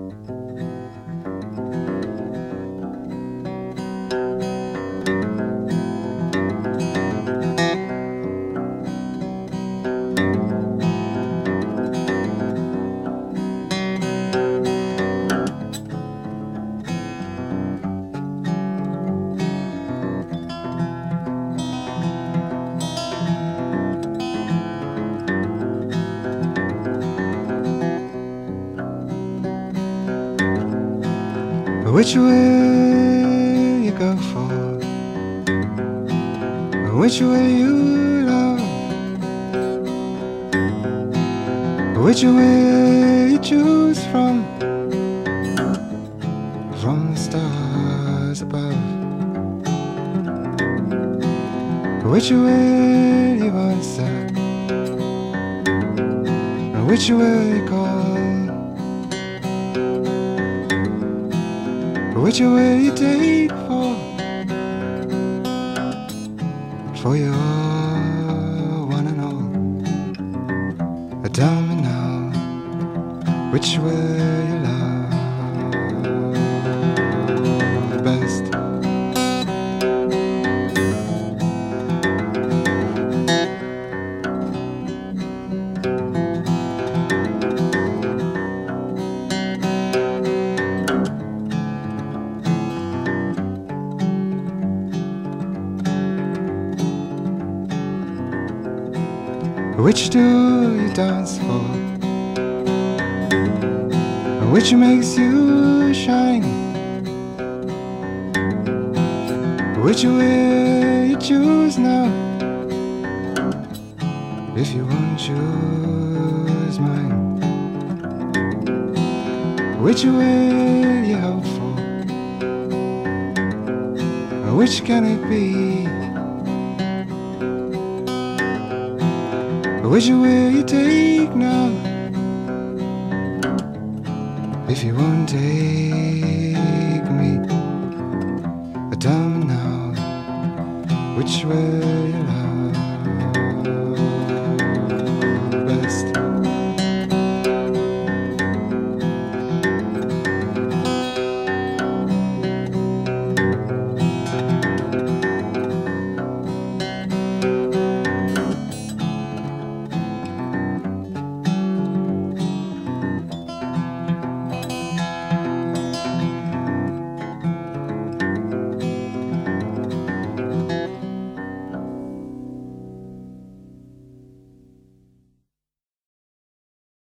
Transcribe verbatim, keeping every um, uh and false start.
Which way you go for? Which way you love? Which way you choose from? From the stars above. Which way you answer? Which way you call? Which way you take for? For your one and all. Tell me now, which way you love best? Which do you dance for? Which makes you shine? Which way you choose now? If you won't choose mine, which way you hope for? Which can it be? Which way you take now? If you won't take me, tell me now, which way you love.